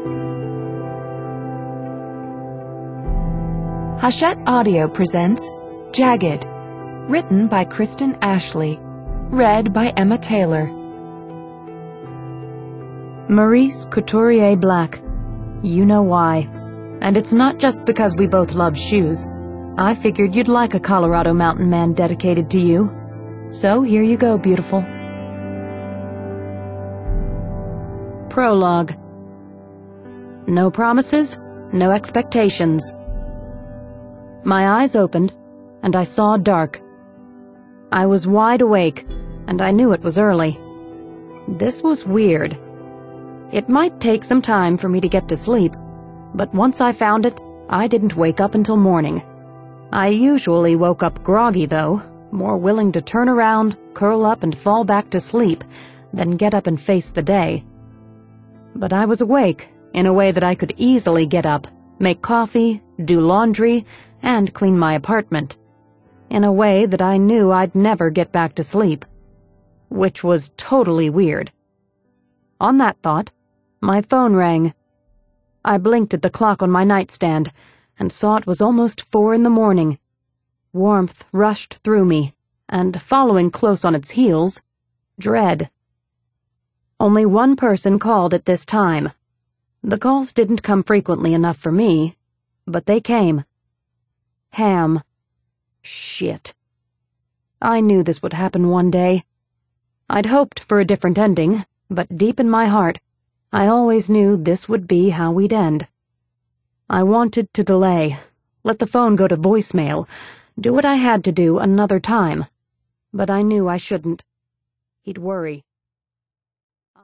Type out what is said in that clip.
Hachette Audio presents Jagged, written by Kristen Ashley, read by Emma Taylor. Maurice Couturier Black. You know why. And it's not just because we both love shoes. I figured you'd like a Colorado mountain man dedicated to you. So here you go, beautiful. Prologue. No promises, no expectations. My eyes opened, and I saw dark. I was wide awake, and I knew it was early. This was weird. It might take some time for me to get to sleep, but once I found it, I didn't wake up until morning. I usually woke up groggy, though, more willing to turn around, curl up, and fall back to sleep than get up and face the day. But I was awake in a way that I could easily get up, make coffee, do laundry, and clean my apartment, in a way that I knew I'd never get back to sleep, which was totally weird. On that thought, my phone rang. I blinked at the clock on my nightstand and saw it was almost 4 a.m. Warmth rushed through me, and following close on its heels, dread. Only one person called at this time. The calls didn't come frequently enough for me, but they came. Ham. Shit. I knew this would happen one day. I'd hoped for a different ending, but deep in my heart, I always knew this would be how we'd end. I wanted to delay, let the phone go to voicemail, do what I had to do another time, but I knew I shouldn't. He'd worry.